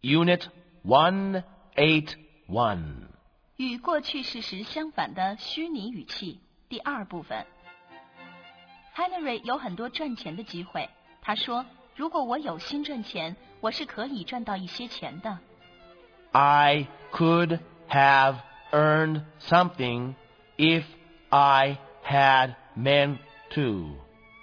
Unit 181 与过去事实相反的虚拟语气第二部分。Henry 有很多赚钱的机会，他说，如果我有心赚钱，我是可以赚到一些钱的。 I could have earned something if I had meant to.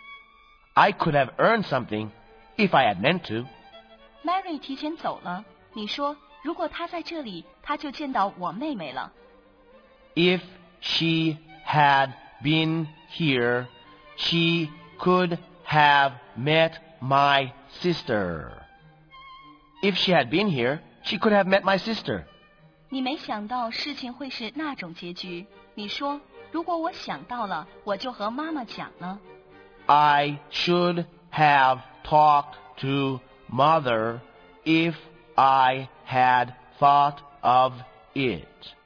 I could have earned something if I had meant to. Mary 提前走了，你说，如果她在这里，她就见到我妹妹了。 If she had been here, she could have met my sister. If she had been here, she could have met my sister. 你没想到事情会是那种结局。你说，如果我想到了，我就和妈妈讲了。 I should have talked to Mother if I had thought of it.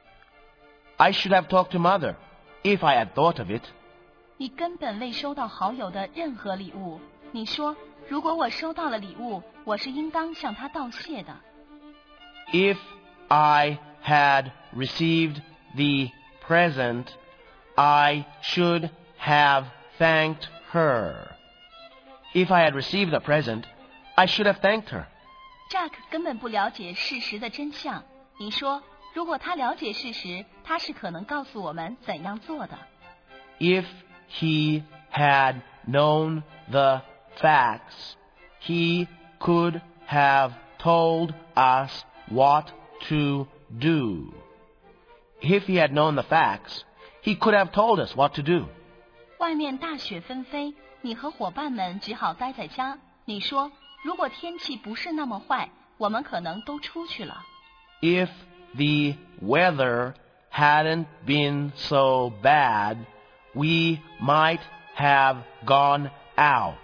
I should have talked to Mother if I had thought of it. 你根本未收到好友的任何礼物。你说，如果我收到了礼物，我是应当向他道谢的。 If I had received the present, I should have thanked her. If I had received the present, I should have thanked her. Jack 根本不了解事实的真相。你说，如果他了解事实，他是可能告诉我们怎样做的。 If he had known the facts, he could have told us what to do. If he had known the facts, he could have told us what to do. 外面大雪纷飞，你和伙伴们只好待在家。你说，如果天气不是那么坏，我们可能都出去了。 If the weather hadn't been so bad, we might have gone out.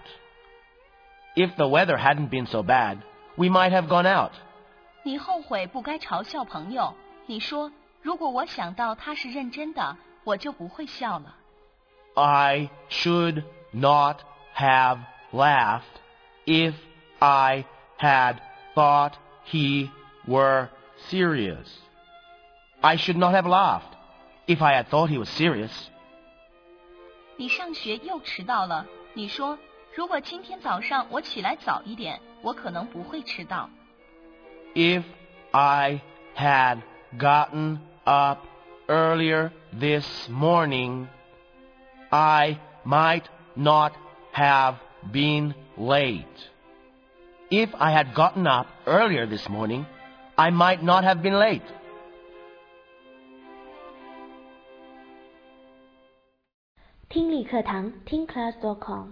If the weather hadn't been so bad, we might have gone out. 你后悔不该嘲笑朋友。你说，如果我想到他是认真的，我就不会笑了。 I should not have laughed if I had thought he were serious. I should not have laughed if I had thought he was serious. 你上学又迟到了。你说，如果今天早上我起来早一点，我可能不会迟到。 If I had gotten up earlier this morning, I might not have been late. If I had gotten up earlier this morning, I might not have been late. 听力课堂听 class.com